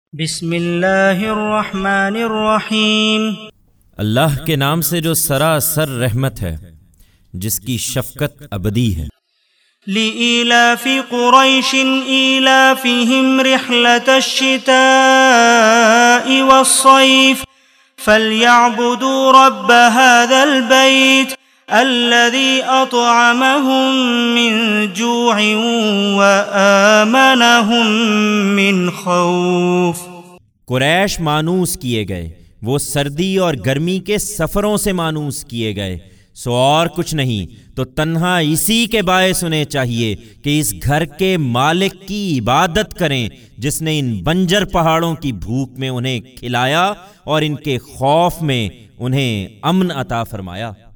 बिस्मिल्लाहिर्रहमानिर्रहीम। अल्लाह के नाम से जो सरासर रहमत है, जिसकी शफकत अबदी है। लिईलाफि कुरैशिन ईलाफिहिम रिहलतश्शिताइ वस्सैफ फलयअबुदू रब्ब हाज़ल बैत अल्लज़ी अतअमहुम मिन जूइन व आमनहुम मिन खौफ। कुरैश मानूस किए गए, वो सर्दी और गर्मी के सफरों से मानूस किए गए, सो और कुछ नहीं तो तन्हा इसी के बायस उन्हें चाहिए कि इस घर के मालिक की इबादत करें, जिसने इन बंजर पहाड़ों की भूख में उन्हें खिलाया और इनके खौफ में उन्हें अमन अता फरमाया।